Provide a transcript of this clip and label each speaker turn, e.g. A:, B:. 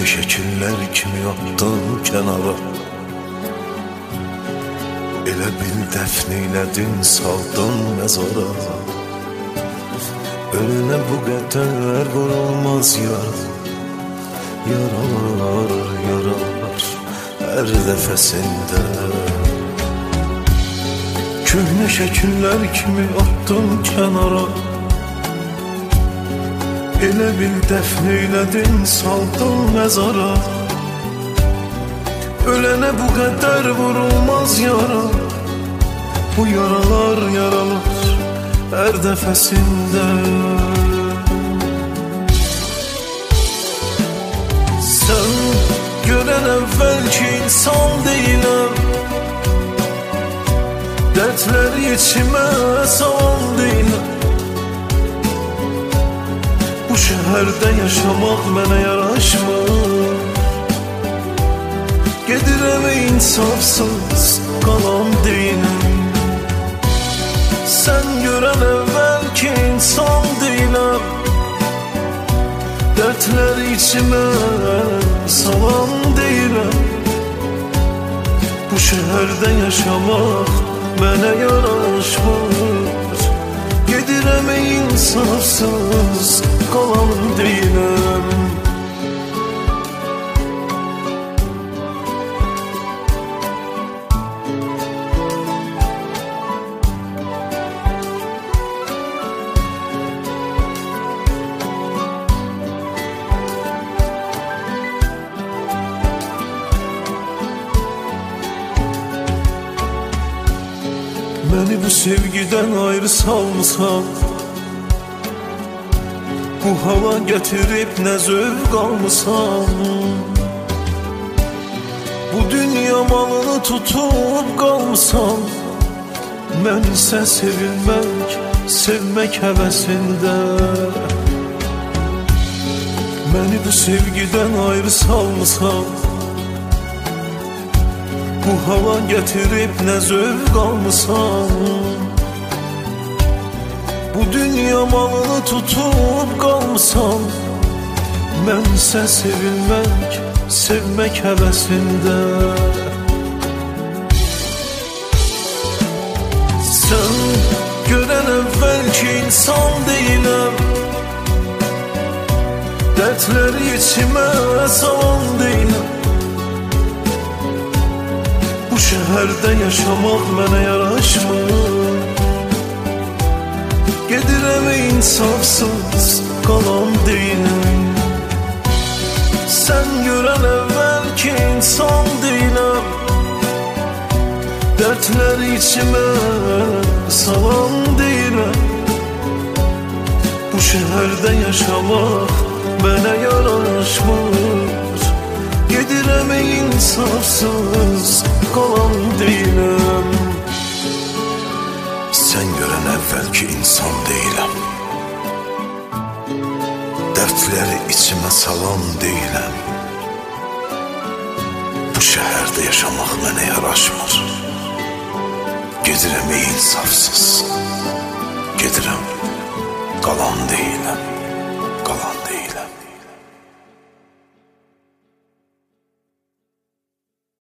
A: şəkillər kimi atdım kənara. Elə bil dəfn eylədin, saldın məzara. Ölünə bu qədər vurulmaz yara. Yaralar, yaralar hər dəfəsində. Köhnə şəkillər kimi atdım kənara. Elə bil dəfn eylədin, saldın məzara. Ölənə bu qədər vurulmaz yara. Bu yaralar, yaralar hər dəfəsində. Sən görən əvvəlki insan deyiləm. Dərdləri içimə salan deyiləm. Bu şəhərdə yaşamaq mənə yaraşmır. Gedirəm insafsız qalan deyiləm. Sən görən əvvəlki insan deyiləm. Dərdləri içimə salan deyiləm. Bu şəhərdə yaşamaq mənə yaraşmır. Gedirəm insafsız qalan deyiləm. Məni bu sevgidən ayrı salmısan. Bu hava gətirib nə zövq almısan. Bu dünya malını tutub qalmısan. Mən isə sevilmək, sevmək həvəsində. Məni bu sevgidən ayrı salmısan. Bu hava gətirib nə zövq almısan. Bu dünya malını tutub qalmısan. Mən isə sevilmək, sevmək həvəsində. Sən görən əvvəlki insan deyiləm. Dərdləri içimə salan deyiləm. Bu şəhərdə yaşamaq mənə yaraşmır. Gedirəm insafsız qalan deyiləm. Sən görən əvvəlki insan deyiləm. Dərdləri içimə salan deyiləm. Bu şəhərdə yaşamaq mənə yaraşmır. Gedirəm insafsız qalan deyiləm. Sən görən əvvəlki insan deyiləm. Dərdləri içimə salan deyiləm. Bu şəhərdə yaşamaq mənə yaraşmır. Gedirəm insafsız. Gedirəm qalan deyiləm. Qalan deyiləm.